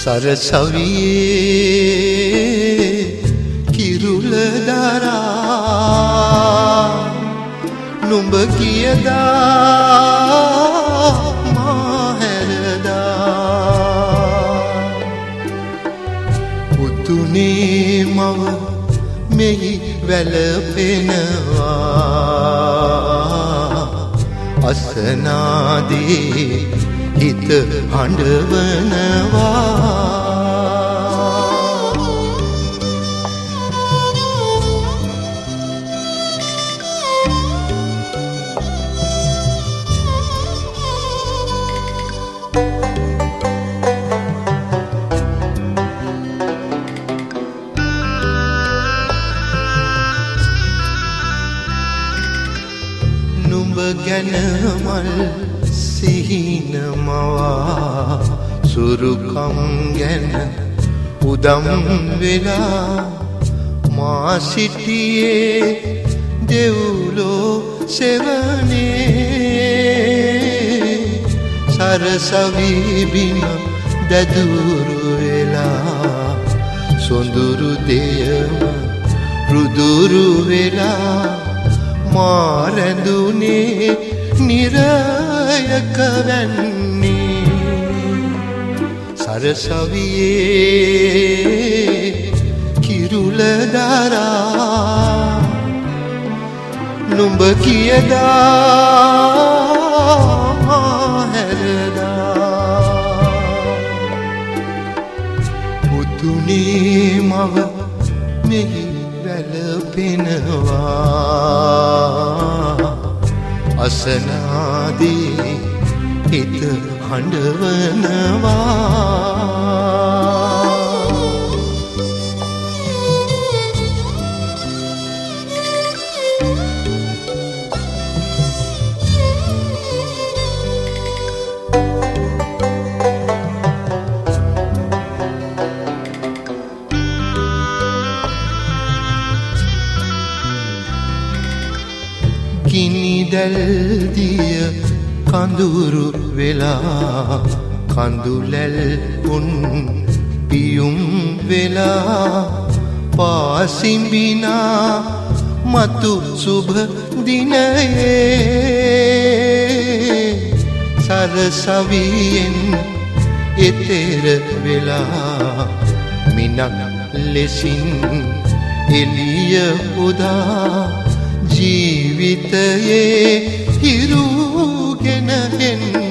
සරසවියේ කිරුල දරා නුඹ කියදා මා හැරදා පුතුනේ මව මෙහි වැළපෙනවා අසනාදී හිත හඬවනවා නුඹ ගැන මල් සිහින මවා සුරුකම් ගැන උදම් වෙලා මා සිටියේ දෙව්ලෝ සෙවනේ සරසවි බිම දැදුරු වෙලා සොඳුරු දෙයම රුදුරු වෙලා මා රැඳුනේ නිරයක වැන්නේ සරසවියේ කිරුල දරා නුඹ කියදා හැරදා පුතුනේ මව මෙහි වැළපෙනවා අසනාදී හිත හඬවනවා ගිනිදැල් දිය කඳුරු වෙලා කඳුලැල් උන් පියුම් වෙලා පාසිඹිනා මතු සුභ දිනයේ සරසවියෙන් එතෙර වෙලා මිනක් ලෙසින් එළිය උදා ජීවිතයේ හිරුගෙන එන්න